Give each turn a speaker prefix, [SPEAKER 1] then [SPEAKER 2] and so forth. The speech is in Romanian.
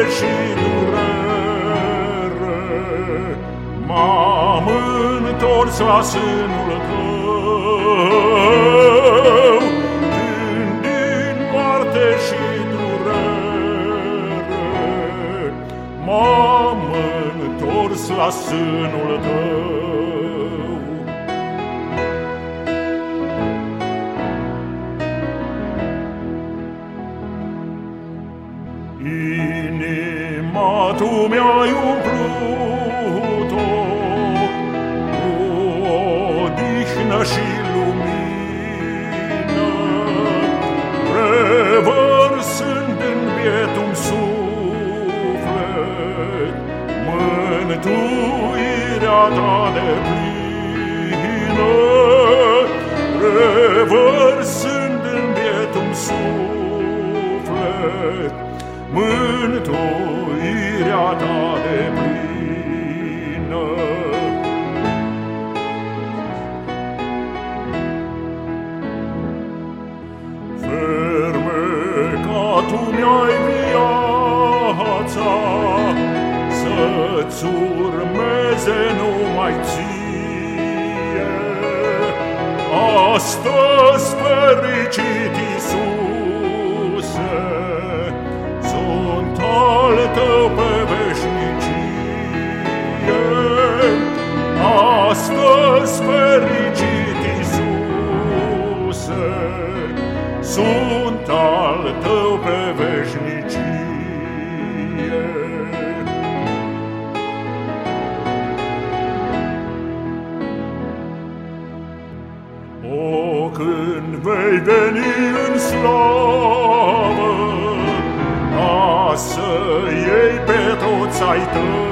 [SPEAKER 1] și durere, m-am întors la sânul tău, când din moarte și durere m-am întors la sânul tău. Inima tu mi-ai umplut-o cu odihnă și lumină, revărsând în bietul suflet mântuirea ta deplină, revărsând în bietul suflet mântuirea ta deplină. Fermecatul mi-ai viața, să-ți urmeze numai ție. Astăzi fericit, Iisuse, sunt al tău pe veșnicie. Astăzi fericit, Iisuse, sunt al tău pe veșnicie. O, când vei veni în slavă, să iei pe toți ai tăi,